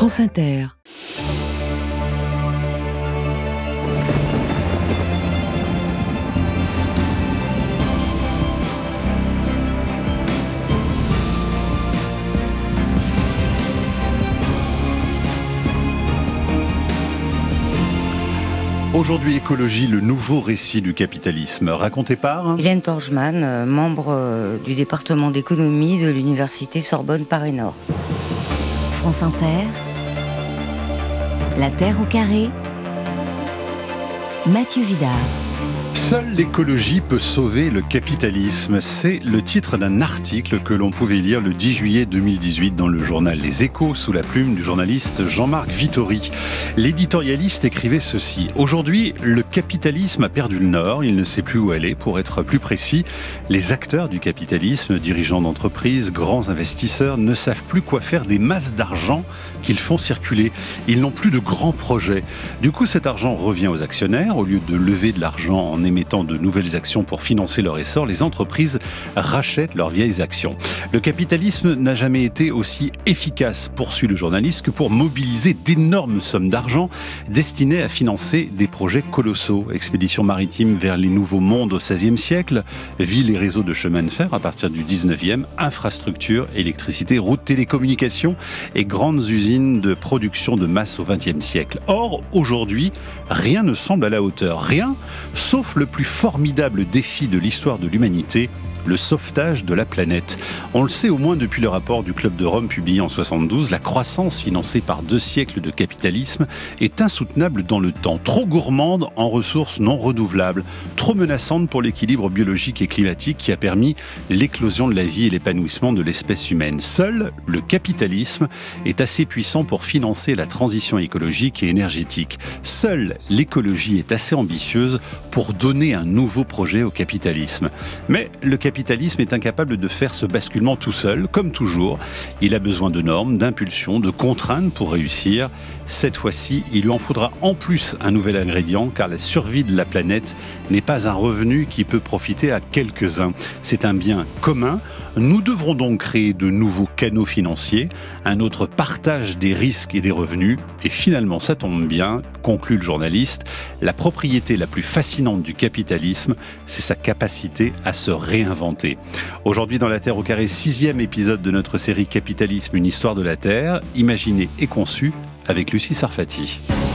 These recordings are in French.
France Inter. Aujourd'hui, Écologie, le nouveau récit du capitalisme, raconté par Hélène Torgeman, membre du département d'économie de l'université Sorbonne Paris-Nord. France Inter. La Terre au carré. Mathieu Vidard. Seule l'écologie peut sauver le capitalisme. C'est le titre d'un article que l'on pouvait lire le 10 juillet 2018 dans le journal Les Échos, sous la plume du journaliste Jean-Marc Vittori. L'éditorialiste écrivait ceci. Aujourd'hui, le capitalisme a perdu le nord, il ne sait plus où aller. Pour être plus précis, les acteurs du capitalisme, dirigeants d'entreprises, grands investisseurs, ne savent plus quoi faire des masses d'argent qu'ils font circuler. Ils n'ont plus de grands projets. Du coup, cet argent revient aux actionnaires. Au lieu de lever de l'argent en émettant de nouvelles actions pour financer leur essor, les entreprises rachètent leurs vieilles actions. Le capitalisme n'a jamais été aussi efficace, poursuit le journaliste, que pour mobiliser d'énormes sommes d'argent destinées à financer des projets colossaux. Expéditions maritimes vers les nouveaux mondes au XVIe siècle, villes et réseaux de chemin de fer à partir du XIXe, infrastructures, électricité, routes, télécommunications et grandes usines de production de masse au XXe siècle. Or, aujourd'hui, rien ne semble à la hauteur. Rien, sauf le plus formidable défi de l'histoire de l'humanité, le sauvetage de la planète. On le sait au moins depuis le rapport du Club de Rome publié en 1972, la croissance financée par 2 siècles de capitalisme est insoutenable dans le temps, trop gourmande en ressources non renouvelables, trop menaçante pour l'équilibre biologique et climatique qui a permis l'éclosion de la vie et l'épanouissement de l'espèce humaine. Seul le capitalisme est assez puissant pour financer la transition écologique et énergétique. Seule l'écologie est assez ambitieuse pour donner un nouveau projet au capitalisme. Mais le capitalisme est incapable de faire ce basculement tout seul, comme toujours. Il a besoin de normes, d'impulsions, de contraintes pour réussir. Cette fois-ci, il lui en faudra en plus un nouvel ingrédient, car la survie de la planète n'est pas un revenu qui peut profiter à quelques-uns. C'est un bien commun. Nous devrons donc créer de nouveaux canaux financiers, un autre partage des risques et des revenus. Et finalement, ça tombe bien, conclut le journaliste, la propriété la plus fascinante du capitalisme, c'est sa capacité à se réinventer. Aujourd'hui, dans La Terre au carré, 6e épisode de notre série Capitalisme, une histoire de la Terre, imaginée et conçue avec Lucie Sarfati.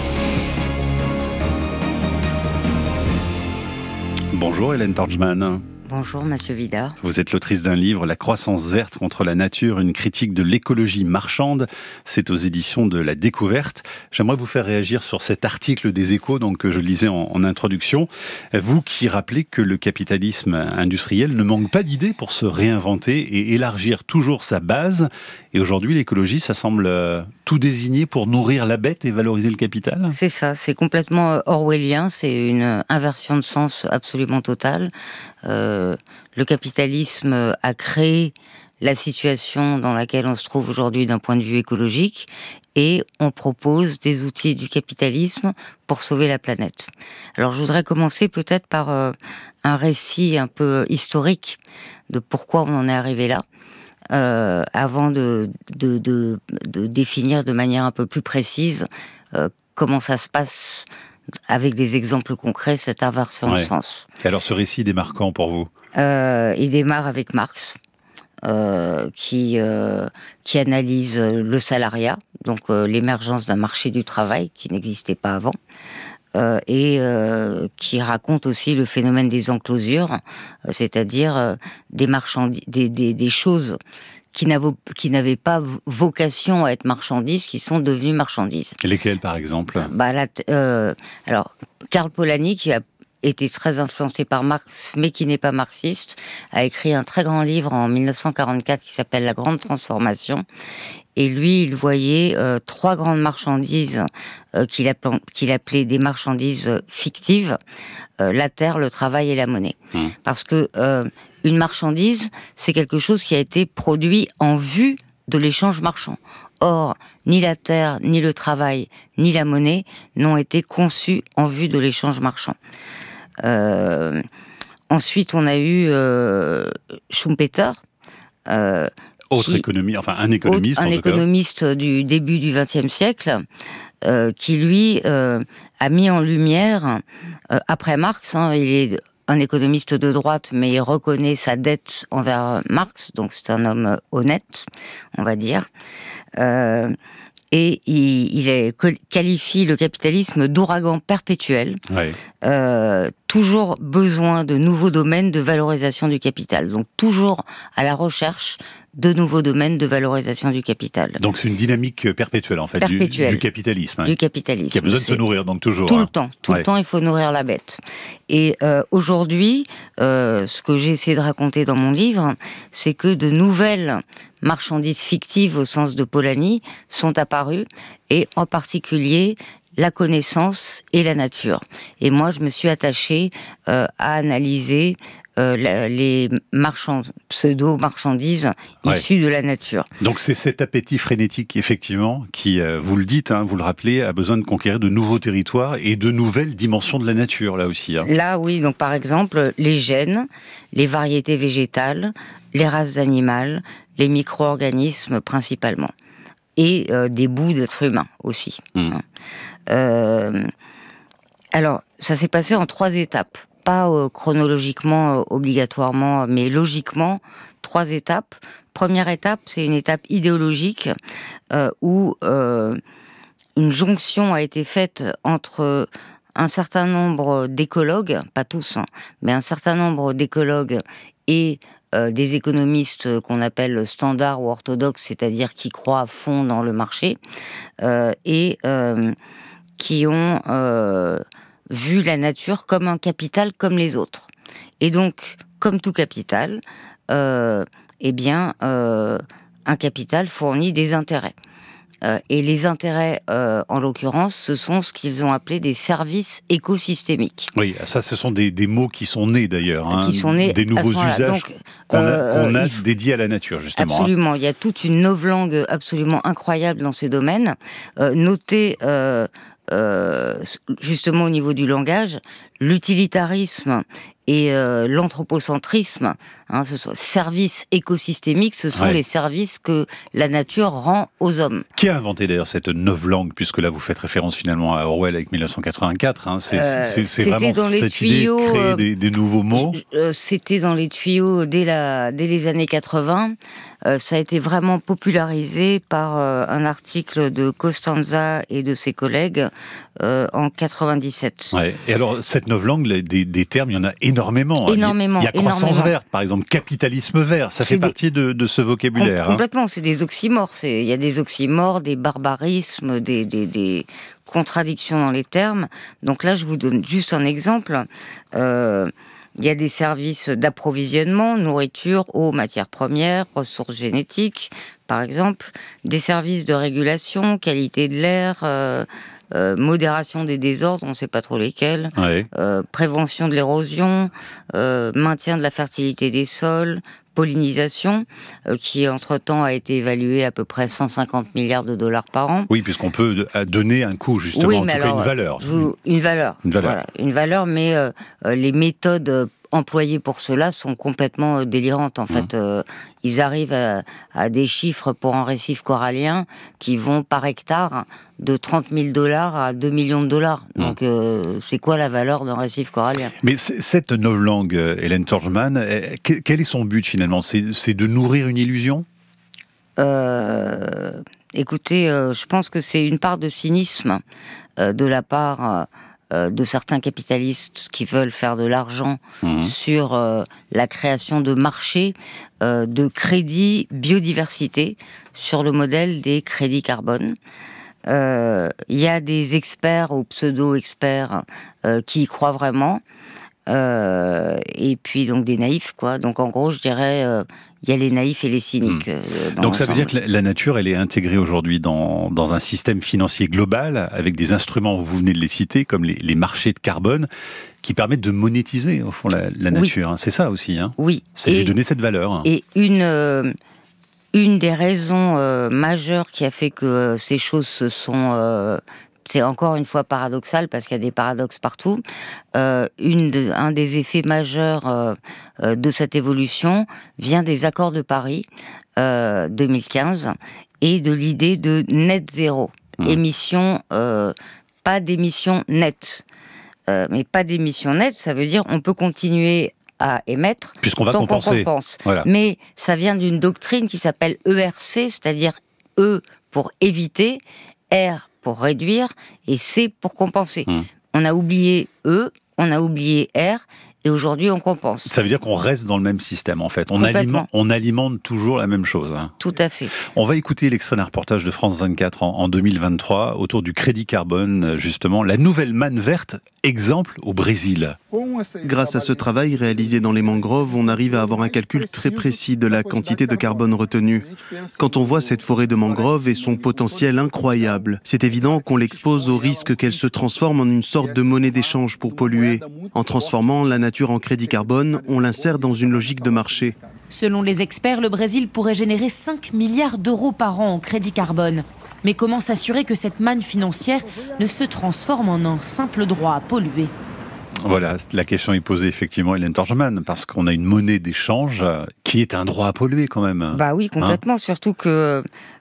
Bonjour Hélène Torgeman. Bonjour Mathieu Vidard. Vous êtes l'autrice d'un livre, La croissance verte contre la nature, une critique de l'écologie marchande. C'est aux éditions de La Découverte. J'aimerais vous faire réagir sur cet article des Échos donc, que je lisais en introduction. Vous qui rappelez que le capitalisme industriel ne manque pas d'idées pour se réinventer et élargir toujours sa base. Et aujourd'hui, l'écologie, ça semble tout désigner pour nourrir la bête et valoriser le capital. C'est ça, c'est complètement orwellien, c'est une inversion de sens absolument totale. Le capitalisme a créé la situation dans laquelle on se trouve aujourd'hui d'un point de vue écologique et on propose des outils du capitalisme pour sauver la planète. Alors je voudrais commencer peut-être par un récit un peu historique de pourquoi on en est arrivé là. Avant de définir de manière un peu plus précise comment ça se passe avec des exemples concrets, cette inversion de sens. Et alors ce récit démarquant pour vous ? Il démarre avec Marx, qui analyse le salariat, donc l'émergence d'un marché du travail qui n'existait pas avant, et qui raconte aussi le phénomène des enclosures, c'est-à-dire des choses qui n'avaient pas vocation à être marchandises, qui sont devenues marchandises. Et lesquelles, par exemple ? Alors, Karl Polanyi, qui a été très influencé par Marx, mais qui n'est pas marxiste, a écrit un très grand livre en 1944 qui s'appelle « La Grande Transformation ». Et lui, il voyait 3 grandes marchandises qu'il appelait des marchandises fictives, la terre, le travail et la monnaie. Parce que une marchandise, c'est quelque chose qui a été produit en vue de l'échange marchand. Or, ni la terre, ni le travail, ni la monnaie n'ont été conçus en vue de l'échange marchand. Ensuite, on a eu Schumpeter, Un économiste, un économiste du début du XXe siècle, qui lui a mis en lumière, après Marx, il est un économiste de droite, mais il reconnaît sa dette envers Marx, donc c'est un homme honnête, on va dire. Et il qualifie le capitalisme d'ouragan perpétuel, toujours besoin de nouveaux domaines de valorisation du capital, donc toujours à la recherche de nouveaux domaines de valorisation du capital. Donc c'est une dynamique perpétuelle en fait, du capitalisme. Du capitalisme. Qui a besoin de se nourrir, donc toujours. Tout le temps, le temps, il faut nourrir la bête. Et aujourd'hui, ce que j'ai essayé de raconter dans mon livre, c'est que de nouvelles marchandises fictives au sens de Polanyi sont apparues, et en particulier la connaissance et la nature. Et moi, je me suis attachée à analyser les pseudo-marchandises issues de la nature. Donc c'est cet appétit frénétique, effectivement, qui, vous le dites, vous le rappelez, a besoin de conquérir de nouveaux territoires et de nouvelles dimensions de la nature, là aussi. Là, oui, donc par exemple, les gènes, les variétés végétales, les races animales, les micro-organismes principalement. Et des bouts d'êtres humains aussi. Alors, ça s'est passé en 3 étapes. Pas chronologiquement, obligatoirement, mais logiquement, 3 étapes. Première étape, c'est une étape idéologique où une jonction a été faite entre un certain nombre d'écologues, pas tous, mais un certain nombre d'écologues et des économistes qu'on appelle standards ou orthodoxes, c'est-à-dire qui croient à fond dans le marché, et qui ont vu la nature comme un capital comme les autres. Et donc, comme tout capital, un capital fournit des intérêts. Et les intérêts, en l'occurrence, ce sont ce qu'ils ont appelé des services écosystémiques. Oui, ça, ce sont des mots qui sont nés d'ailleurs, qui sont nés des nouveaux usages donc, qu'on a dédiés à la nature, justement. Absolument, il y a toute une novlangue absolument incroyable dans ces domaines. Notez justement au niveau du langage, l'utilitarisme et l'anthropocentrisme, ce sont services écosystémiques, ce sont les services que la nature rend aux hommes. Qui a inventé d'ailleurs cette novlangue, puisque là vous faites référence finalement à Orwell avec 1984, c'est vraiment cette idée de créer des nouveaux mots. C'était dans les tuyaux dès les années 80. Ça a été vraiment popularisé par un article de Costanza et de ses collègues en 97. Et alors, cette novlangue, des termes, il y en a énormément. Il y a croissance verte, par exemple, capitalisme vert, ça fait partie de ce vocabulaire. Complètement, c'est des oxymores. Il y a des oxymores, des barbarismes, des contradictions dans les termes. Donc là, je vous donne juste un exemple. Il y a des services d'approvisionnement, nourriture, eau, matières premières, ressources génétiques, par exemple. Des services de régulation, qualité de l'air, modération des désordres, on ne sait pas trop lesquels, prévention de l'érosion, maintien de la fertilité des sols, pollinisation, qui entre-temps a été évaluée à peu près 150 milliards de dollars par an. Oui, puisqu'on peut donner un coût, justement, en tout cas une valeur. Une valeur, mais les méthodes employés pour cela sont complètement délirantes. En fait, ils arrivent à des chiffres pour un récif corallien qui vont par hectare de 30 000 $ à 2 millions de dollars. Donc, c'est quoi la valeur d'un récif corallien ? Mais cette novlangue, Hélène Torgeman, quel est son but finalement ? C'est de nourrir une illusion ? Écoutez, je pense que c'est une part de cynisme de la part de certains capitalistes qui veulent faire de l'argent sur la création de marchés de crédits biodiversité sur le modèle des crédits carbone. Il y a des experts ou pseudo-experts qui y croient vraiment. Et puis donc des naïfs, quoi. Donc en gros, je dirais, il y a les naïfs et les cyniques. Donc ça veut dire que la nature, elle est intégrée aujourd'hui dans un système financier global, avec des instruments, vous venez de les citer, comme les marchés de carbone, qui permettent de monétiser, au fond, la nature. C'est ça aussi, Oui. C'est lui donner cette valeur. Et une des raisons majeures qui a fait que ces choses se sont... c'est encore une fois paradoxal, parce qu'il y a des paradoxes partout. Un des effets majeurs de cette évolution vient des accords de Paris, 2015 et de l'idée de net zéro. Émission, pas d'émission nette. Mais pas d'émission nette, ça veut dire on peut continuer à émettre puisqu'on va tant compenser. qu'on compense. Voilà. Mais ça vient d'une doctrine qui s'appelle ERC, c'est-à-dire E pour éviter, R pour réduire et C pour compenser. On a oublié E, on a oublié R, et aujourd'hui on compense. Ça veut dire qu'on reste dans le même système en fait. On alimente toujours la même chose. Tout à fait. On va écouter l'extrait d'un reportage de France 24 en 2023 autour du crédit carbone, justement. La nouvelle manne verte, exemple au Brésil. Grâce à ce travail réalisé dans les mangroves, on arrive à avoir un calcul très précis de la quantité de carbone retenue. Quand on voit cette forêt de mangroves et son potentiel incroyable, c'est évident qu'on l'expose au risque qu'elle se transforme en une sorte de monnaie d'échange pour polluer. En transformant la nature en crédit carbone, on l'insère dans une logique de marché. Selon les experts, le Brésil pourrait générer 5 milliards d'euros par an en crédit carbone. Mais comment s'assurer que cette manne financière ne se transforme en un simple droit à polluer ? Voilà, la question est posée effectivement, Hélène Torgeman, parce qu'on a une monnaie d'échange qui est un droit à polluer quand même. Bah oui, complètement, surtout que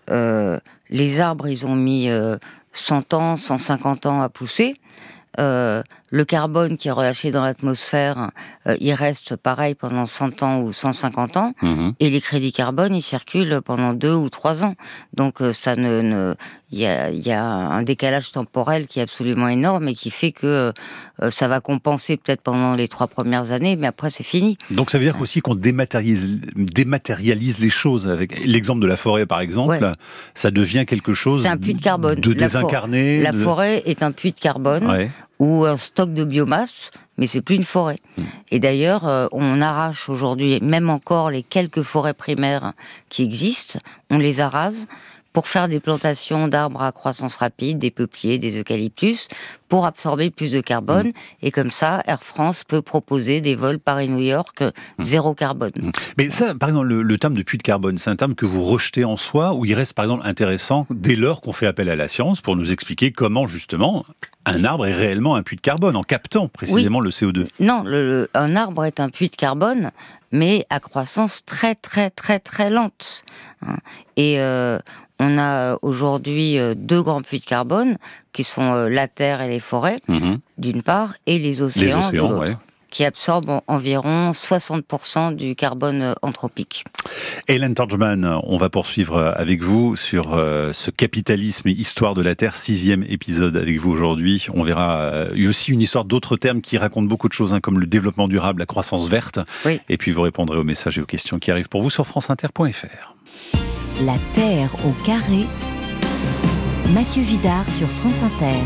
les arbres, ils ont mis 100 ans, 150 ans à pousser. Le carbone qui est relâché dans l'atmosphère, il reste pareil pendant 100 ans ou 150 ans, et les crédits carbone, ils circulent pendant 2 ou 3 ans. Donc il y a un décalage temporel qui est absolument énorme et qui fait que ça va compenser peut-être pendant les 3 premières années, mais après c'est fini. Donc ça veut dire aussi qu'on dématérialise les choses. Avec l'exemple de la forêt par exemple, ça devient quelque chose c'est un puits de carbone. Désincarné. La forêt est un puits de carbone ou un stock de biomasse, mais c'est plus une forêt. Et d'ailleurs, on arrache aujourd'hui, même encore les quelques forêts primaires qui existent, on les arrase pour faire des plantations d'arbres à croissance rapide, des peupliers, des eucalyptus, pour absorber plus de carbone. Et comme ça, Air France peut proposer des vols Paris-New York zéro carbone. Mais ça, par exemple, le terme de puits de carbone, c'est un terme que vous rejetez en soi, ou il reste par exemple intéressant dès lors qu'on fait appel à la science pour nous expliquer comment justement un arbre est réellement un puits de carbone, en captant précisément le CO2. Non, un arbre est un puits de carbone, mais à croissance très très très très lente. Et on a aujourd'hui 2 grands puits de carbone, qui sont la terre et les forêts, d'une part, et les océans de l'autre. Qui absorbe environ 60% du carbone anthropique. Hélène Torgeman, on va poursuivre avec vous sur ce capitalisme et histoire de la Terre, 6e épisode avec vous aujourd'hui. On verra il y a aussi une histoire d'autres termes qui racontent beaucoup de choses, comme le développement durable, la croissance verte. Et puis vous répondrez aux messages et aux questions qui arrivent pour vous sur franceinter.fr. La Terre au carré. Mathieu Vidard sur France Inter.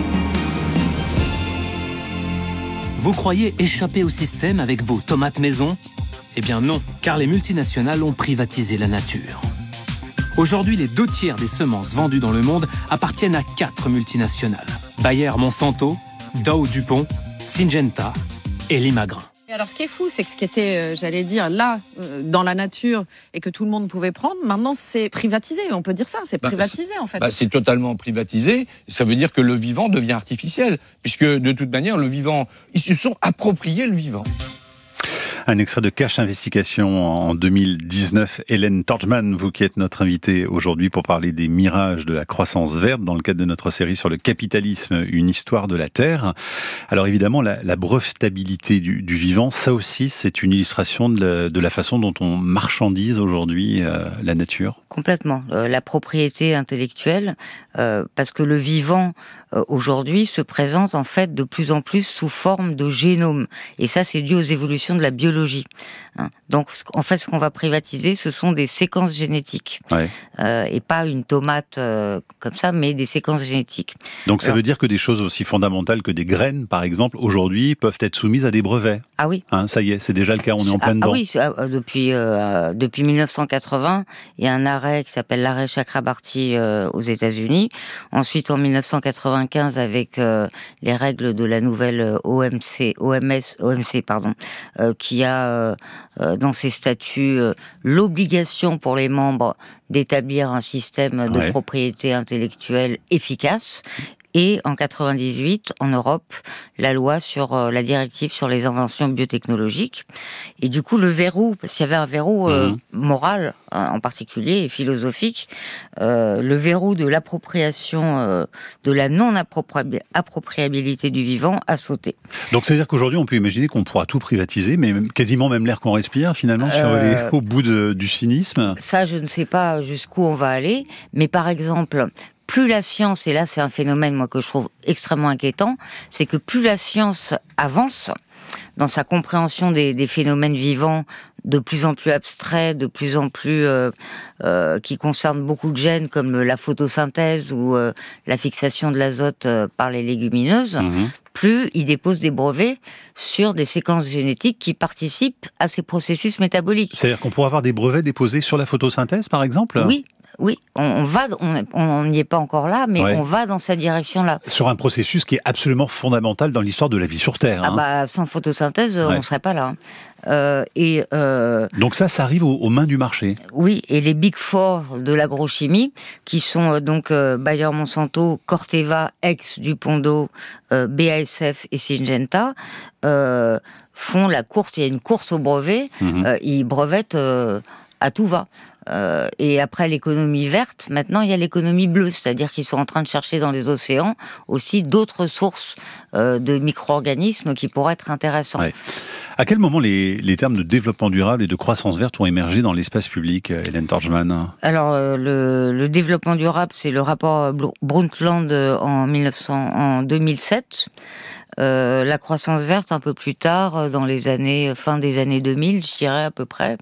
Vous croyez échapper au système avec vos tomates maison ? Eh bien non, car les multinationales ont privatisé la nature. Aujourd'hui, les 2/3 des semences vendues dans le monde appartiennent à 4 multinationales. Bayer Monsanto, Dow DuPont, Syngenta et Limagrain. Alors, ce qui est fou, c'est que ce qui était, là, dans la nature, et que tout le monde pouvait prendre, maintenant, c'est privatisé. On peut dire ça, c'est privatisé, en fait. C'est totalement privatisé. Ça veut dire que le vivant devient artificiel. Puisque, de toute manière, le vivant, ils se sont appropriés le vivant. Un extrait de Cash Investigation en 2019. Hélène Torgeman, vous qui êtes notre invitée aujourd'hui pour parler des mirages de la croissance verte dans le cadre de notre série sur le capitalisme, une histoire de la Terre. Alors évidemment, la brevetabilité du vivant, ça aussi, c'est une illustration de la façon dont on marchandise aujourd'hui la nature. Complètement. La propriété intellectuelle, parce que le vivant, aujourd'hui, se présente en fait de plus en plus sous forme de génome. Et ça, c'est dû aux évolutions de la biologie. Donc, en fait, ce qu'on va privatiser, ce sont des séquences génétiques. Et pas une tomate comme ça, mais des séquences génétiques. Donc, ça veut dire que des choses aussi fondamentales que des graines, par exemple, aujourd'hui, peuvent être soumises à des brevets. Ah oui. Ça y est, c'est déjà le cas, on est en plein dedans. Ah oui, depuis 1980, il y a un arrêt qui s'appelle l'arrêt Chakrabarty aux États-Unis. Ensuite, en 1995, avec les règles de la nouvelle OMC, qui a dans ses statuts l'obligation pour les membres d'établir un système de propriété intellectuelle efficace. et en 98, en Europe, la loi sur la directive sur les inventions biotechnologiques. Et du coup, le verrou, parce qu'il y avait un verrou moral en particulier et philosophique, le verrou de l'appropriation, de la non-appropriabilité du vivant a sauté. Donc c'est-à-dire qu'aujourd'hui, on peut imaginer qu'on pourra tout privatiser, mais quasiment même l'air qu'on respire, finalement, si on va aller au bout du cynisme. Ça, je ne sais pas jusqu'où on va aller, mais par exemple, plus la science, et là c'est un phénomène moi que je trouve extrêmement inquiétant, c'est que plus la science avance dans sa compréhension des phénomènes vivants, de plus en plus abstraits, de plus en plus qui concernent beaucoup de gènes comme la photosynthèse ou la fixation de l'azote par les légumineuses, plus il dépose des brevets sur des séquences génétiques qui participent à ces processus métaboliques. C'est-à-dire qu'on pourra avoir des brevets déposés sur la photosynthèse, par exemple ? Oui, on n'y est pas encore là, mais on va dans cette direction-là. Sur un processus qui est absolument fondamental dans l'histoire de la vie sur Terre. Sans photosynthèse, on ne serait pas là. Donc ça arrive aux mains du marché. Oui, et les Big Four de l'agrochimie, qui sont donc Bayer Monsanto, Corteva, ex-Dupondeau, BASF et Syngenta, font la course. Il y a une course au brevet. Ils brevettent à tout va. Et après l'économie verte, maintenant il y a l'économie bleue, c'est-à-dire qu'ils sont en train de chercher dans les océans aussi d'autres sources de micro-organismes qui pourraient être intéressants. À quel moment les termes de développement durable et de croissance verte ont émergé dans l'espace public, Hélène Torgman ? Alors le développement durable, c'est le rapport Brundtland en 2007. La croissance verte un peu plus tard, dans les années fin des années 2000, je dirais à peu près.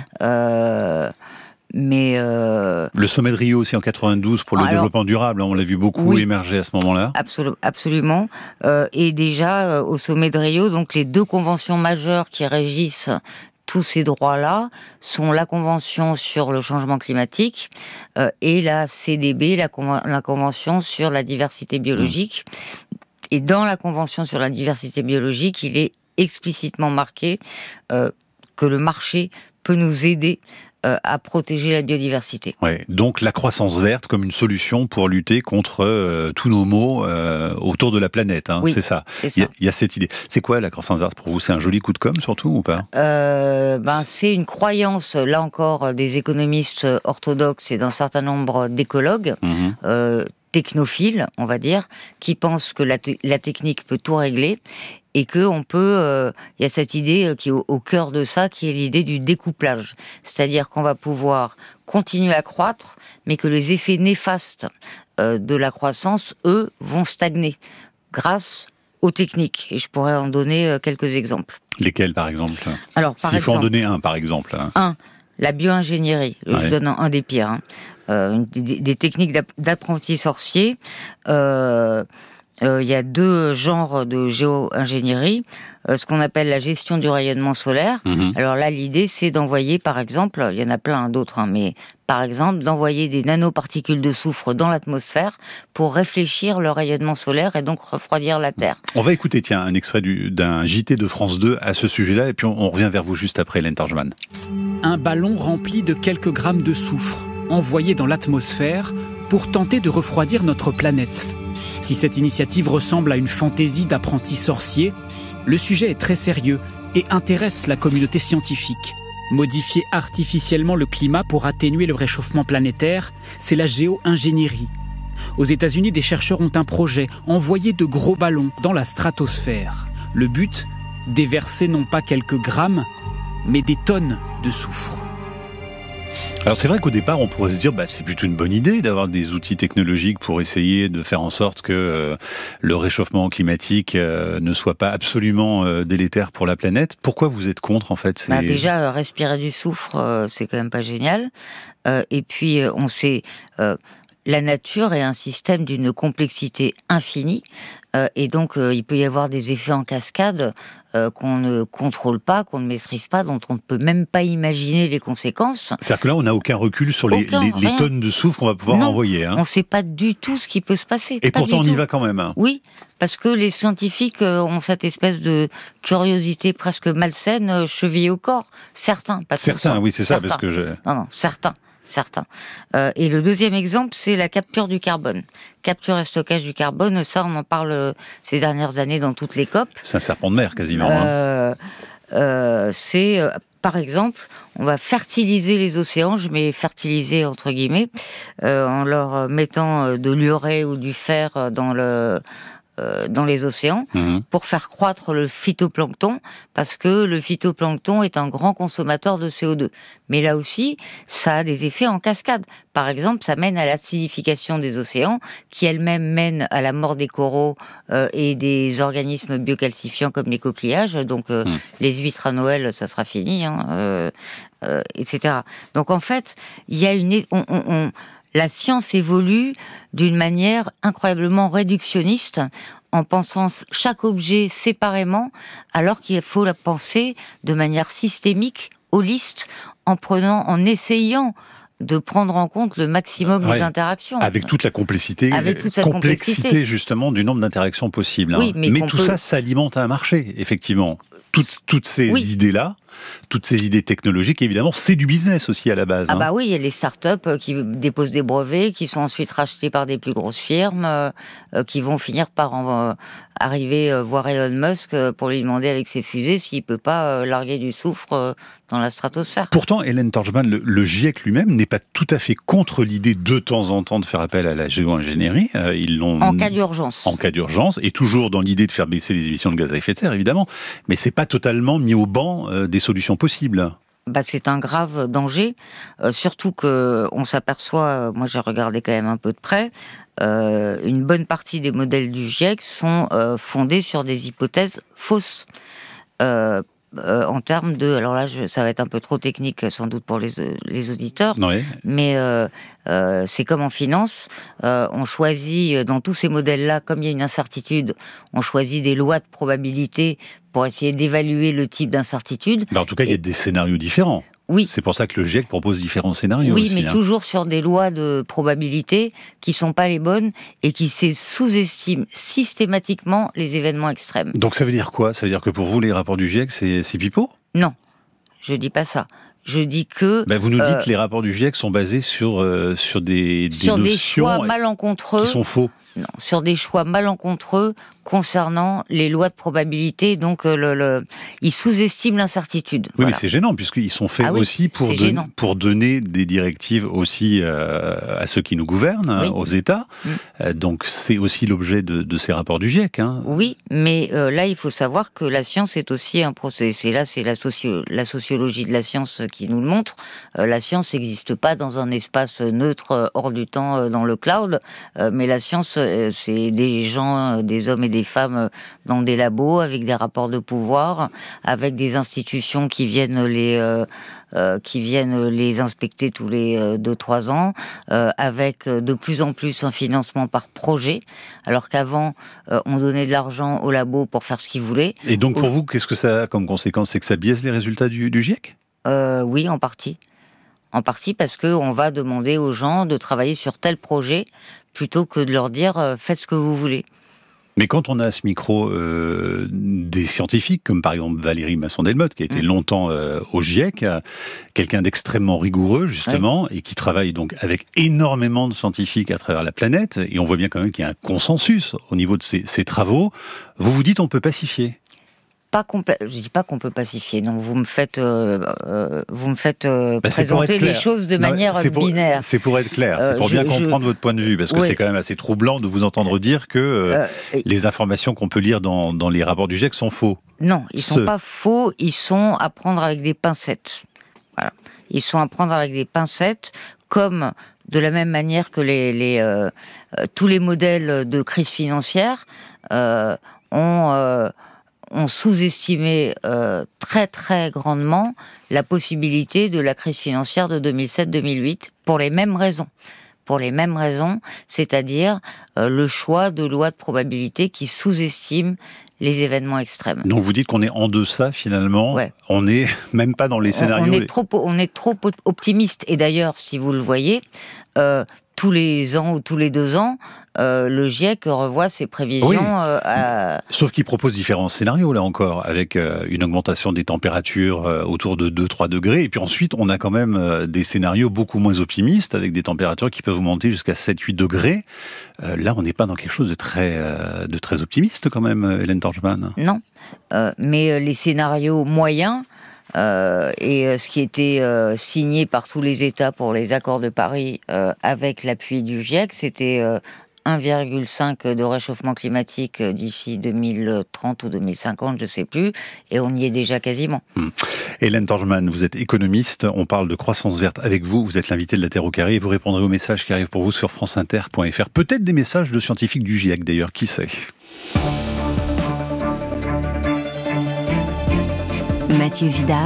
Le sommet de Rio aussi en 92 pour le développement durable, on l'a vu beaucoup émerger à ce moment-là. Absolument. Et déjà au sommet de Rio, donc les deux conventions majeures qui régissent tous ces droits-là sont la Convention sur le changement climatique et la CDB, la Convention sur la diversité biologique. Et dans la Convention sur la diversité biologique, il est explicitement marqué que le marché peut nous aider à protéger la biodiversité. Donc la croissance verte comme une solution pour lutter contre tous nos maux autour de la planète, c'est ça. Il y a cette idée. C'est quoi la croissance verte pour vous ? C'est un joli coup de com' surtout ou pas ? C'est une croyance, là encore, des économistes orthodoxes et d'un certain nombre d'écologues, technophiles, on va dire, qui pensent que la technique peut tout régler et que on peut, y a cette idée qui est au cœur de ça, qui est l'idée du découplage. C'est-à-dire qu'on va pouvoir continuer à croître, mais que les effets néfastes de la croissance, eux, vont stagner grâce aux techniques. Et je pourrais en donner quelques exemples. Lesquels, par exemple ? Alors, s'il faut en donner un, par exemple. La bio-ingénierie, je donne un des pires. Des techniques d'apprentis sorciers. Il y a deux genres de géo-ingénierie. Ce qu'on appelle la gestion du rayonnement solaire. Alors là, l'idée, c'est d'envoyer, par exemple, il y en a plein d'autres, mais par exemple, d'envoyer des nanoparticules de soufre dans l'atmosphère pour réfléchir le rayonnement solaire et donc refroidir la Terre. On va écouter, un extrait d'un JT de France 2 à ce sujet-là, et puis on revient vers vous juste après, Hélène Torgman. Un ballon rempli de quelques grammes de soufre, envoyé dans l'atmosphère pour tenter de refroidir notre planète. Si cette initiative ressemble à une fantaisie d'apprentis sorciers, le sujet est très sérieux et intéresse la communauté scientifique. Modifier artificiellement le climat pour atténuer le réchauffement planétaire, c'est la géo-ingénierie. Aux États-Unis, des chercheurs ont un projet, envoyer de gros ballons dans la stratosphère. Le but, déverser non pas quelques grammes, mais des tonnes de soufre. Alors c'est vrai qu'au départ on pourrait se dire c'est plutôt une bonne idée d'avoir des outils technologiques pour essayer de faire en sorte que le réchauffement climatique ne soit pas absolument délétère pour la planète. Pourquoi vous êtes contre en fait Déjà respirer du soufre c'est quand même pas génial et puis on sait la nature est un système d'une complexité infinie et donc il peut y avoir des effets en cascade qu'on ne contrôle pas, qu'on ne maîtrise pas, dont on ne peut même pas imaginer les conséquences. C'est-à-dire que là, on n'a aucun recul sur les tonnes de soufre qu'on va pouvoir envoyer. On ne sait pas du tout ce qui peut se passer. Et pourtant, on y va quand même. Oui, parce que les scientifiques ont cette espèce de curiosité presque malsaine chevillée au corps. Certains, pas tous. Certains, oui, c'est ça. Parce que Non, certains. certains. Et le deuxième exemple, c'est la capture du carbone. Capture et stockage du carbone, ça on en parle ces dernières années dans toutes les COP. C'est un serpent de mer quasiment. Par exemple, on va fertiliser les océans, je mets fertiliser entre guillemets, en leur mettant de l'urée ou du fer dans les océans pour faire croître le phytoplancton, parce que le phytoplancton est un grand consommateur de CO2. Mais là aussi, ça a des effets en cascade. Par exemple, ça mène à l'acidification des océans, qui elle-même mène à la mort des coraux et des organismes biocalcifiants comme les coquillages. Donc les huîtres à Noël, ça sera fini, etc. Donc en fait, il y a la science évolue d'une manière incroyablement réductionniste, en pensant chaque objet séparément, alors qu'il faut la penser de manière systémique, holiste, en essayant de prendre en compte le maximum les interactions. Avec toute la complexité, justement du nombre d'interactions possibles. Oui, mais tout ça s'alimente à un marché, effectivement. Toutes ces idées-là, toutes ces idées technologiques, évidemment, c'est du business aussi à la base. Bah oui, il y a les startups qui déposent des brevets, qui sont ensuite rachetés par des plus grosses firmes, qui vont finir par arriver voir Elon Musk pour lui demander avec ses fusées s'il peut pas larguer du soufre dans la stratosphère. Pourtant, Hélène Torgman, le GIEC lui-même n'est pas tout à fait contre l'idée de temps en temps de faire appel à la géo-ingénierie. Ils l'ont en cas d'urgence. En cas d'urgence, et toujours dans l'idée de faire baisser les émissions de gaz à effet de serre, évidemment. Mais c'est pas totalement mis au banc des solutions possibles. C'est un grave danger, surtout que on s'aperçoit, moi j'ai regardé quand même un peu de près, une bonne partie des modèles du GIEC sont fondés sur des hypothèses fausses. En termes de... Alors là, ça va être un peu trop technique sans doute pour les auditeurs, mais c'est comme en finance, on choisit dans tous ces modèles-là, comme il y a une incertitude, on choisit des lois de probabilité pour essayer d'évaluer le type d'incertitude. En tout cas, il y a des scénarios différents. Oui. C'est pour ça que le GIEC propose différents scénarios aussi. Oui, mais toujours sur des lois de probabilité qui sont pas les bonnes et qui sous-estiment systématiquement les événements extrêmes. Donc ça veut dire quoi ? Ça veut dire que pour vous, les rapports du GIEC, c'est pipeau ? Non, je dis pas ça. Je dis que... vous nous dites que les rapports du GIEC sont basés sur des choix malencontreux qui sont faux. Non, sur des choix malencontreux concernant les lois de probabilité, donc ils sous-estiment l'incertitude. Oui, mais c'est gênant, puisqu'ils sont faits aussi pour donner des directives aussi à ceux qui nous gouvernent, aux États. Donc c'est aussi l'objet de ces rapports du GIEC. Oui, mais là, il faut savoir que la science est aussi un processus. Et là, c'est la sociologie de la science qui nous le montre. La science n'existe pas dans un espace neutre, hors du temps, dans le cloud, mais la science, c'est des gens, des hommes et des femmes dans des labos avec des rapports de pouvoir, avec des institutions qui viennent les inspecter tous les 2-3 ans, avec de plus en plus un financement par projet, alors qu'avant, on donnait de l'argent aux labos pour faire ce qu'ils voulaient. Et donc pour vous, qu'est-ce que ça a comme conséquence ? C'est que ça biaise les résultats du GIEC ? Oui, en partie. En partie parce qu'on va demander aux gens de travailler sur tel projet plutôt que de leur dire faites ce que vous voulez. Mais quand on a à ce micro des scientifiques, comme par exemple Valérie Masson-Delmotte, qui a été longtemps au GIEC, quelqu'un d'extrêmement rigoureux, justement, et qui travaille donc avec énormément de scientifiques à travers la planète, et on voit bien quand même qu'il y a un consensus au niveau de ces travaux, vous dites on peut pacifier ? Je dis pas qu'on peut pacifier. Non, vous me faites présenter les choses de manière binaire. C'est pour être clair. C'est pour bien comprendre votre point de vue, parce que c'est quand même assez troublant de vous entendre dire que les informations qu'on peut lire dans les rapports du GIEC sont faux. Non, ils sont pas faux. Ils sont à prendre avec des pincettes. Voilà. Ils sont à prendre avec des pincettes, comme de la même manière que tous les modèles de crise financière ont sous-estimé très très grandement la possibilité de la crise financière de 2007-2008 pour les mêmes raisons. C'est-à-dire le choix de lois de probabilité qui sous-estiment les événements extrêmes. Donc vous dites qu'on est en deçà finalement, on n'est même pas dans les scénarios. On est trop optimiste. Et d'ailleurs, si vous le voyez, tous les ans ou tous les 2 ans, le GIEC revoit ses prévisions. Oui. Sauf qu'il propose différents scénarios, là encore, avec une augmentation des températures autour de 2-3 degrés. Et puis ensuite, on a quand même des scénarios beaucoup moins optimistes, avec des températures qui peuvent monter jusqu'à 7-8 degrés. Là, on n'est pas dans quelque chose de très optimiste, quand même, Hélène Torgeman. Non, mais les scénarios moyens... et ce qui était signé par tous les États pour les accords de Paris avec l'appui du GIEC, c'était 1,5 de réchauffement climatique d'ici 2030 ou 2050, je ne sais plus, et on y est déjà quasiment. Hélène Torgeman, vous êtes économiste, on parle de croissance verte avec vous, vous êtes l'invité de la Terre au carré et vous répondrez aux messages qui arrivent pour vous sur franceinter.fr. Peut-être des messages de scientifiques du GIEC d'ailleurs, qui sait. Mathieu Vidard,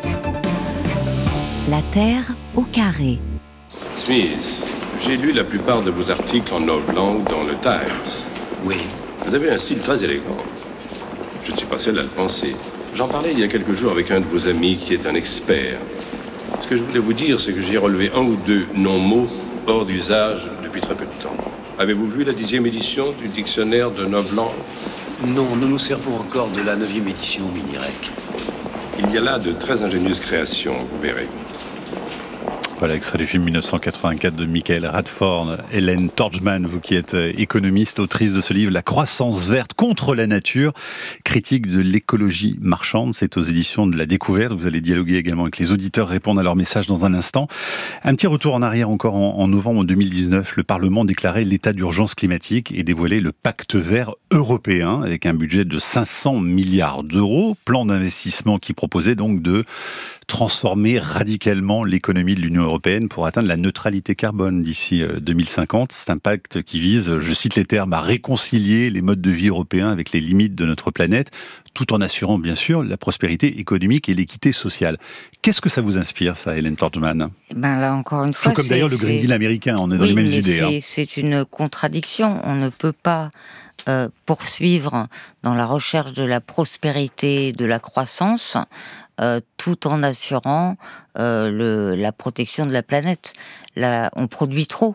La Terre au carré. Smith, j'ai lu la plupart de vos articles en novlangue dans le Times. Oui. Vous avez un style très élégant. Je ne suis pas seul à le penser. J'en parlais il y a quelques jours avec un de vos amis qui est un expert. Ce que je voulais vous dire, c'est que j'ai relevé 1 ou 2 non-mots hors d'usage depuis très peu de temps. Avez-vous vu la 10e édition du dictionnaire de novlangue? Non, nous nous servons encore de la 9e édition Minirec. Il y a là de très ingénieuses créations, vous verrez. Voilà, extrait du film 1984 de Michael Radford. Hélène Torgeman, vous qui êtes économiste, autrice de ce livre, La croissance verte contre la nature, critique de l'écologie marchande. C'est aux éditions de La Découverte. Vous allez dialoguer également avec les auditeurs, répondre à leurs messages dans un instant. Un petit retour en arrière encore en novembre 2019. Le Parlement déclarait l'état d'urgence climatique et dévoilait le pacte vert européen avec un budget de 500 milliards d'euros. Plan d'investissement qui proposait donc de transformer radicalement l'économie de l'Union européenne pour atteindre la neutralité carbone d'ici 2050. C'est un pacte qui vise, je cite les termes, à réconcilier les modes de vie européens avec les limites de notre planète, tout en assurant bien sûr la prospérité économique et l'équité sociale. Qu'est-ce que ça vous inspire, ça, Hélène Torgeman? Là, encore une fois, tout comme d'ailleurs le Green Deal américain, on est dans les mêmes idées. C'est une contradiction. On ne peut pas poursuivre dans la recherche de la prospérité, de la croissance, tout en assurant la protection de la planète. Là, on produit trop.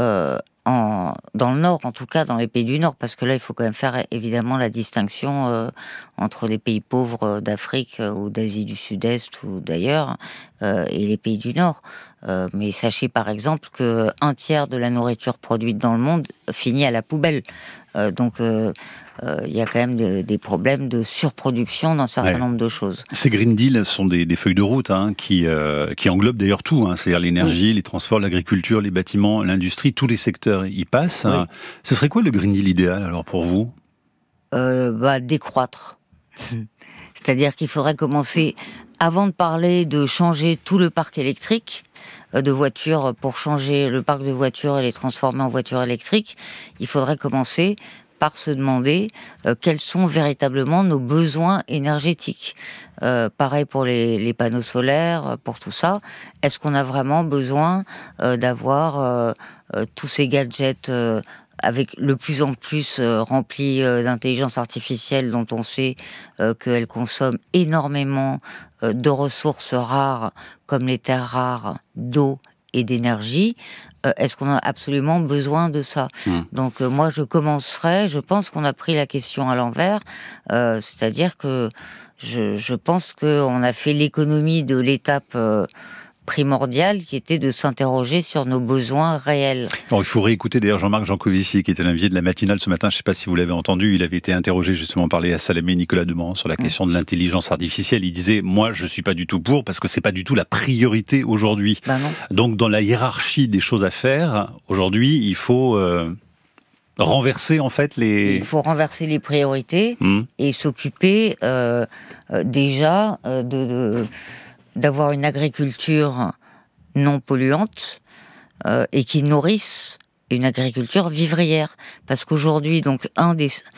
Dans le Nord, en tout cas dans les pays du Nord, parce que là, il faut quand même faire évidemment la distinction entre les pays pauvres d'Afrique ou d'Asie du Sud-Est ou d'ailleurs et les pays du Nord. Mais sachez par exemple que 1/3 de la nourriture produite dans le monde finit à la poubelle. Donc il y a quand même des problèmes de surproduction d'un certain nombre de choses. Ces Green Deal sont des feuilles de route qui englobent d'ailleurs tout, c'est-à-dire l'énergie, les transports, l'agriculture, les bâtiments, l'industrie, tous les secteurs y passent. Oui. Ce serait quoi le Green Deal idéal alors pour vous? Décroître. C'est-à-dire qu'il faudrait commencer, avant de parler de changer tout le parc électrique de voitures, pour changer le parc de voitures et les transformer en voitures électriques, il faudrait commencer par se demander quels sont véritablement nos besoins énergétiques. Pareil pour les panneaux solaires, pour tout ça. Est-ce qu'on a vraiment besoin d'avoir tous ces gadgets avec le plus en plus remplis d'intelligence artificielle dont on sait qu'elle consomme énormément de ressources rares comme les terres rares, d'eau et d'énergie? Est-ce qu'on a absolument besoin de ça? Donc moi je pense qu'on a pris la question à l'envers, c'est-à-dire que je pense qu'on a fait l'économie de l'étape primordiale qui était de s'interroger sur nos besoins réels. Alors, il faut réécouter d'ailleurs Jean-Marc Jancovici qui était l'invité de la matinale ce matin, je ne sais pas si vous l'avez entendu, il avait été interrogé justement par Léa Salamé et Nicolas Demorand sur la question de l'intelligence artificielle. Il disait, moi je ne suis pas du tout pour parce que ce n'est pas du tout la priorité aujourd'hui. Donc dans la hiérarchie des choses à faire, aujourd'hui il faut renverser en fait les... Il faut renverser les priorités et s'occuper déjà d'avoir une agriculture non polluante et qui nourrisse une agriculture vivrière. Parce qu'aujourd'hui, donc, on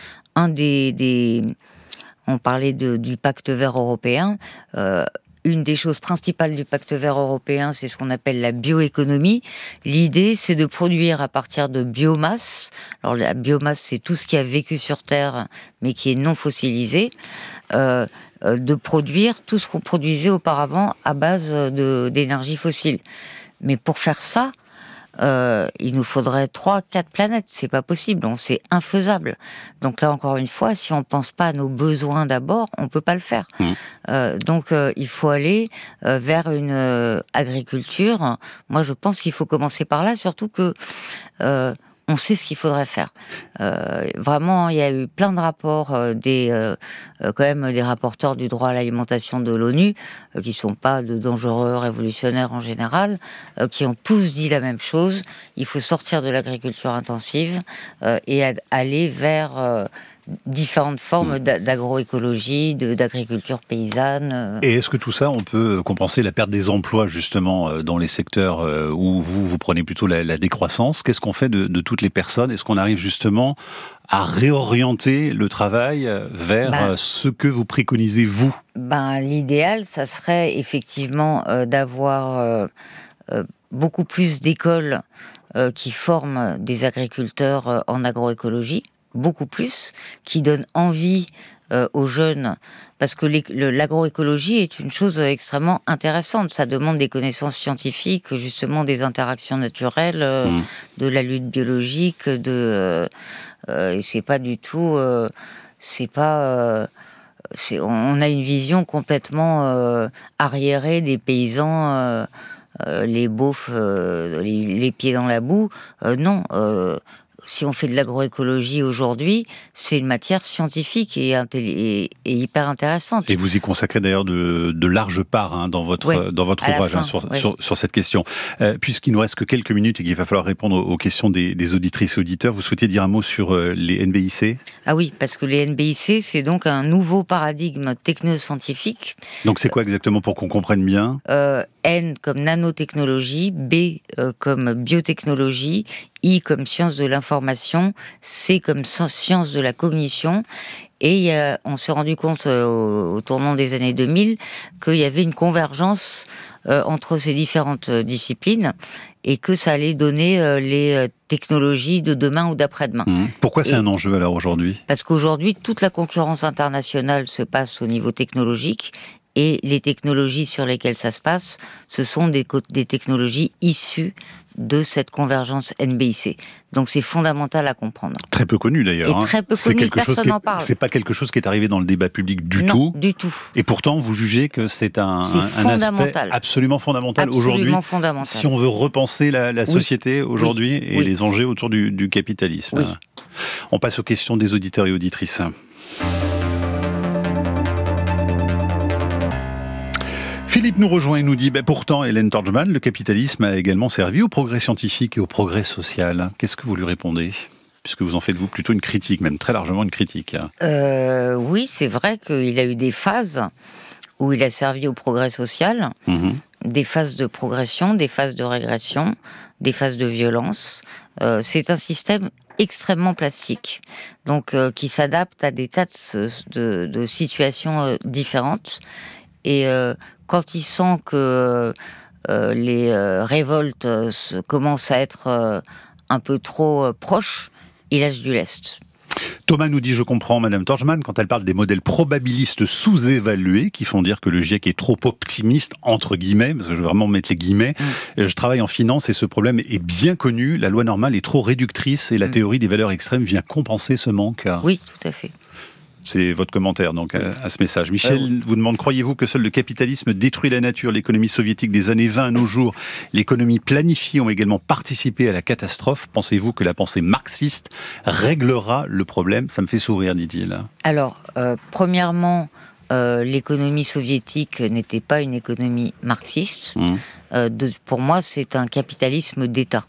parlait du pacte vert européen, une des choses principales du pacte vert européen, c'est ce qu'on appelle la bioéconomie. L'idée, c'est de produire à partir de biomasse. Alors, la biomasse, c'est tout ce qui a vécu sur Terre, mais qui est non fossilisé. De produire tout ce qu'on produisait auparavant à base d'énergie fossile. Mais pour faire ça, il nous faudrait 3-4 planètes. C'est pas possible, c'est infaisable. Donc là, encore une fois, si on pense pas à nos besoins d'abord, on peut pas le faire. Donc il faut aller vers une agriculture. Moi, je pense qu'il faut commencer par là, surtout que on sait ce qu'il faudrait faire. Vraiment, il y a eu plein de rapports, quand même des rapporteurs du droit à l'alimentation de l'ONU, qui sont pas de dangereux révolutionnaires en général, qui ont tous dit la même chose. Il faut sortir de l'agriculture intensive et aller vers différentes formes d'agroécologie, d'agriculture paysanne. Et est-ce que tout ça, on peut compenser la perte des emplois, justement, dans les secteurs où vous prenez plutôt la décroissance? Qu'est-ce qu'on fait de toutes les personnes? Est-ce qu'on arrive justement à réorienter le travail vers ce que vous préconisez, vous? L'idéal, ça serait effectivement d'avoir beaucoup plus d'écoles qui forment des agriculteurs en agroécologie, beaucoup plus, qui donnent envie aux jeunes, parce que l'agroécologie est une chose extrêmement intéressante. Ça demande des connaissances scientifiques, justement des interactions naturelles, de la lutte biologique, et c'est pas du tout, on a une vision complètement arriérée des paysans, les beaufs, les pieds dans la boue. Non. Si on fait de l'agroécologie aujourd'hui, c'est une matière scientifique et hyper intéressante. Et vous y consacrez d'ailleurs de larges parts dans votre ouvrage sur cette question. Puisqu'il nous reste que quelques minutes et qu'il va falloir répondre aux questions des auditrices et auditeurs, vous souhaitiez dire un mot sur les NBIC? Ah oui, parce que les NBIC, c'est donc un nouveau paradigme technoscientifique. Donc c'est quoi exactement pour qu'on comprenne bien? N comme nanotechnologie, B comme biotechnologie, I comme science de l'information, C comme science de la cognition. Et on s'est rendu compte au tournant des années 2000 qu'il y avait une convergence entre ces différentes disciplines et que ça allait donner les technologies de demain ou d'après-demain. Pourquoi c'est un enjeu alors aujourd'hui? Parce qu'aujourd'hui, toute la concurrence internationale se passe au niveau technologique. Et les technologies sur lesquelles ça se passe, ce sont des technologies issues de cette convergence NBIC. Donc c'est fondamental à comprendre. Très peu connu d'ailleurs. Et très peu connu, personne n'en parle. C'est pas quelque chose qui est arrivé dans le débat public du tout. Non, du tout. Et pourtant, vous jugez que c'est un aspect absolument fondamental aujourd'hui. Si on veut repenser la société aujourd'hui et les enjeux autour du capitalisme. On passe aux questions des auditeurs et auditrices. Philippe nous rejoint et nous dit pourtant, Hélène Torgman, le capitalisme a également servi au progrès scientifique et au progrès social. Qu'est-ce que vous lui répondez? Puisque vous en faites, vous, plutôt une critique, même très largement une critique. Oui, c'est vrai qu'il a eu des phases où il a servi au progrès social, des phases de progression, des phases de régression, des phases de violence. C'est un système extrêmement plastique, donc qui s'adapte à des tas de situations différentes. Et quand il sent que les révoltes commencent à être un peu trop proches, il lâche du lest. Thomas nous dit, je comprends Madame Torgman quand elle parle des modèles probabilistes sous-évalués qui font dire que le GIEC est trop optimiste, entre guillemets, parce que je veux vraiment mettre les guillemets. Je travaille en finance et ce problème est bien connu. La loi normale est trop réductrice et la théorie des valeurs extrêmes vient compenser ce manque. Oui, tout à fait. C'est votre commentaire donc à ce message. Michel vous demande, croyez-vous que seul le capitalisme détruit la nature? L'économie soviétique des années 20 à nos jours, l'économie planifiée ont également participé à la catastrophe. Pensez-vous que la pensée marxiste réglera le problème? Ça me fait sourire, dit-il. Alors, premièrement, l'économie soviétique n'était pas une économie marxiste. Pour moi, c'est un capitalisme d'État.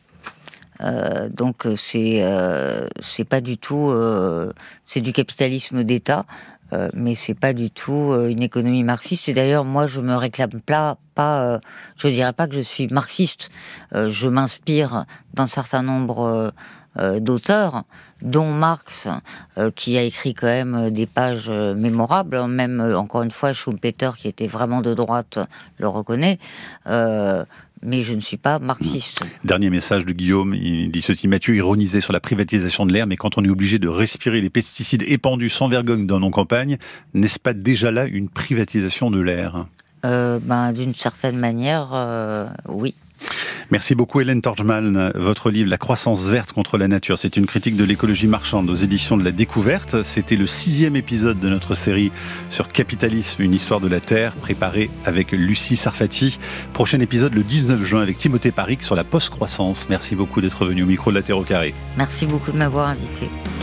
Donc c'est pas du tout c'est du capitalisme d'État, mais c'est pas du tout une économie marxiste. Et d'ailleurs moi je me réclame pas je dirais pas que je suis marxiste. Je m'inspire d'un certain nombre d'auteurs, dont Marx, qui a écrit quand même des pages mémorables. Même encore une fois Schumpeter, qui était vraiment de droite, le reconnaît. Mais je ne suis pas marxiste. Dernier message de Guillaume, il dit ceci: Mathieu ironisait sur la privatisation de l'air, mais quand on est obligé de respirer les pesticides épandus sans vergogne dans nos campagnes, n'est-ce pas déjà là une privatisation de l'air? D'une certaine manière, oui. Merci beaucoup Hélène Torgmann. Votre livre « La croissance verte contre la nature », c'est une critique de l'écologie marchande aux éditions de la Découverte. C'était le 6e épisode de notre série sur Capitalisme, une histoire de la Terre, préparée avec Lucie Sarfati. Prochain épisode le 19 juin avec Timothée Paric sur la post-croissance. Merci beaucoup d'être venu au micro de la Terre au carré. Merci beaucoup de m'avoir invité.